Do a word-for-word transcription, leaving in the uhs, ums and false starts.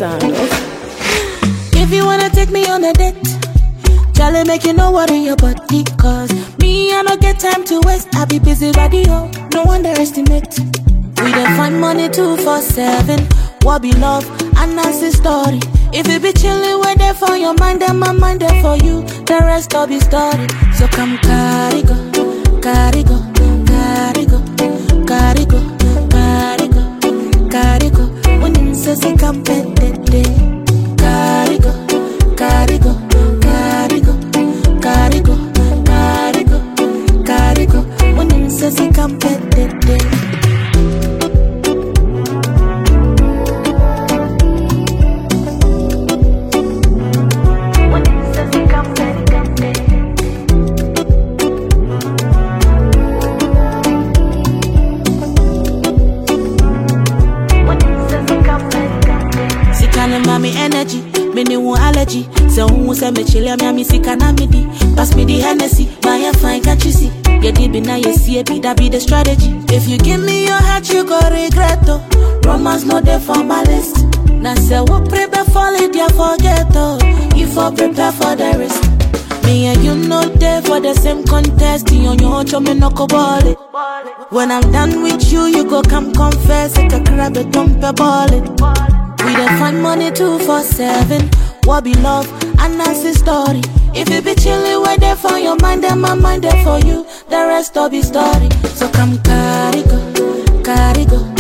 sound of. If you wanna take me on a date, Charlie, make you know what in your body. Cause me, I don't get time to waste. I be busy radio, no underestimate. We don't find money two for seven. What be love, and that's the story. If you be chillin', we're there for your mind, and my mind there for you. The rest will be story. So come carry go, carry go, carry go, carry go, carry go, carry go. When you say come pet day, carry go, carry go, carry go, carry go, carry go, carry go. When you say come pet day. Mommy energy, me ni one allergy. So who say me chile me me sick and me di. Pass me the Hennessy, buy a fine, can't you see? Yeah, deep in now you see it, that be the strategy. If you give me your heart, you go regret oh. Romance not there for my list. Now say we prepare for it, yeah forget oh. You for prepare for the risk. Me and you not there for the same contest. You on your own, me no go ball it. When I'm done with you, you go come confess. Like a crab, a dump a ball it. We don't find money two for seven. What be love, and that's the story. If you be chillin', we're there for your mind, and my mind there for you. The rest will be story. So come carry go, carry go.